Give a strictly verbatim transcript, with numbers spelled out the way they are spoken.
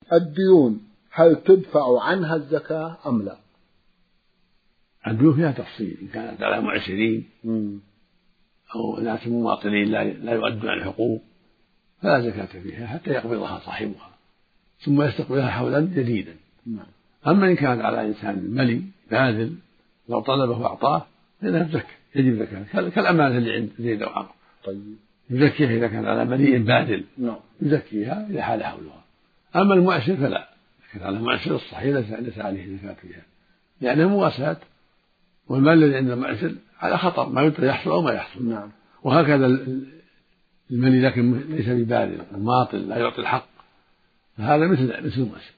الديون هل تدفع عنها الزكاة أم لا؟ الديون فيها تفصيل، إن كانت على معسرين أو ناس مواطنين لا يؤدون الحقوق فلا زكاة فيها حتى يقبضها صاحبها ثم يستقبلها حولا جديدا. أما إن كانت على إنسان ملي باذل لو طلبه وأعطاه فإنها تزكى، يجب زكاة كالأمانة اللي عند زيد أو عمرو. طيب يزكيها إذا كان على مليء باذل يزكيها إذا حال حولها. أما المعسر فلا، لكن على المعسر الصحيح ليس عليه زكاة فيها لأنها مواساة، والمال الذي عند المعسر على خطر ما يدري يحصل أو ما يحصل. نعم. وهكذا الملي لكن ليس بباذل مماطل لا يعطي الحق فهذا مثل مثل المعسر.